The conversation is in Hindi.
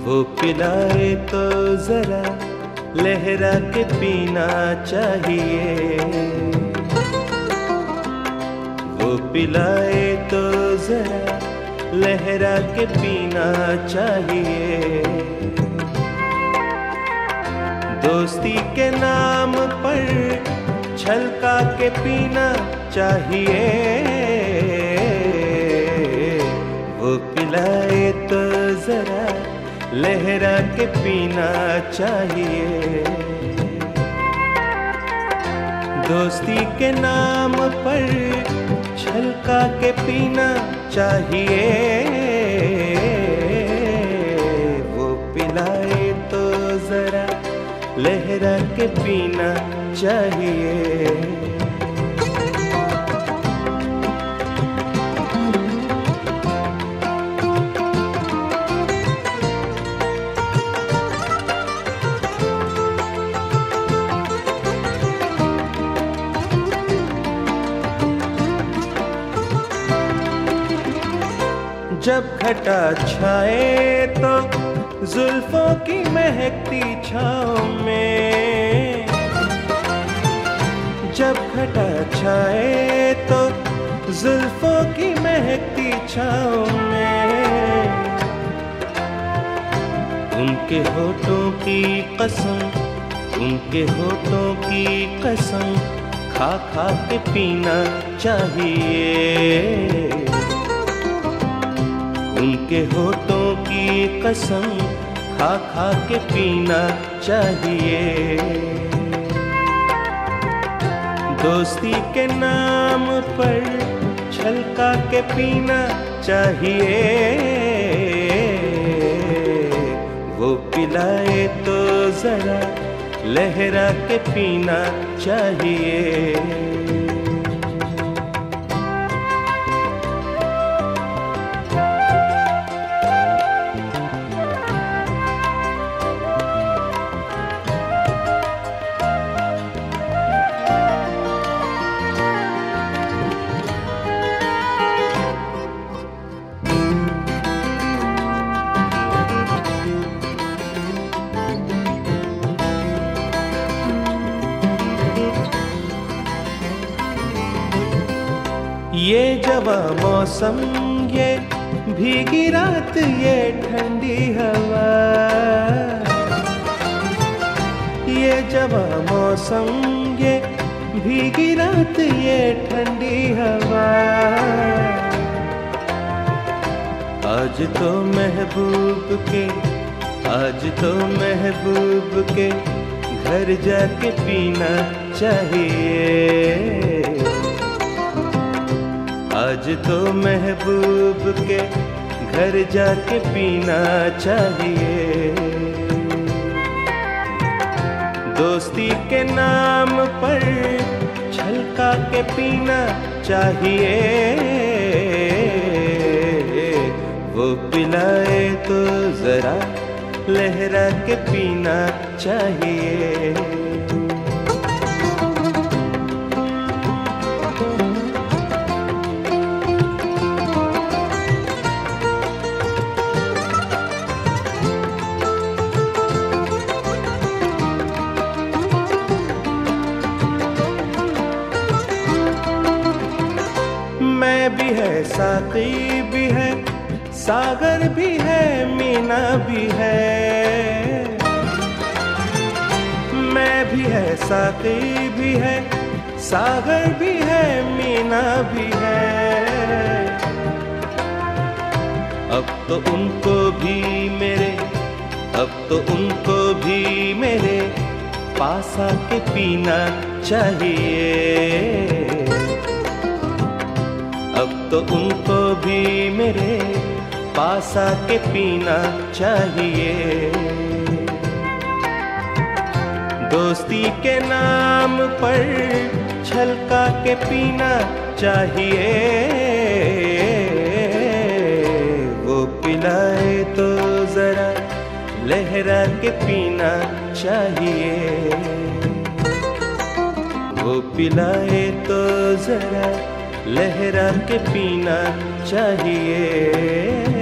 वो पिलाए तो जरा लहरा के पीना चाहिए। वो पिलाए तो जरा लहरा के पीना चाहिए। दोस्ती के नाम पर छलका के पीना चाहिए। वो पिलाए तो जरा लहरा के पीना चाहिए। दोस्ती के नाम पर छलका के पीना चाहिए। वो पिलाए तो जरा लहरा के पीना चाहिए। जब घटा छाए तो जुल्फों की महकती छाँव में, जब घटा छाए तो जुल्फों की महकती छाँव में, उनके होठों की कसम, उनके होठों की कसम खा खा के पीना चाहिए। उनके होठों की कसम खा खा के पीना चाहिए। दोस्ती के नाम पर छलका के पीना चाहिए। वो पिलाए तो जरा लहरा के पीना चाहिए। ये जवां मौसम, ये भीगी रात, ये ठंडी हवा, ये जवां मौसम, ये भीगी रात, ये ठंडी हवा, आज तो महबूब के, आज तो महबूब के घर जाके पीना चाहिए। आज तो महबूब के घर जाके पीना चाहिए। दोस्ती के नाम पर छलका के पीना चाहिए। वो पिलाए तो जरा लहरा के पीना चाहिए। मैं भी है, साकी भी है, सागर भी है, मीना भी है। मैं भी है, साकी भी है, सागर भी है, मीना भी है। अब तो उनको भी मेरे, अब तो उनको भी मेरे पास आके पीना चाहिए। अब तो उनको भी मेरे पास आके पीना चाहिए। दोस्ती के नाम पर छलका के पीना चाहिए। वो पिलाए तो जरा लहरा के पीना चाहिए। वो पिलाए तो जरा लहरा के पीना चाहिए।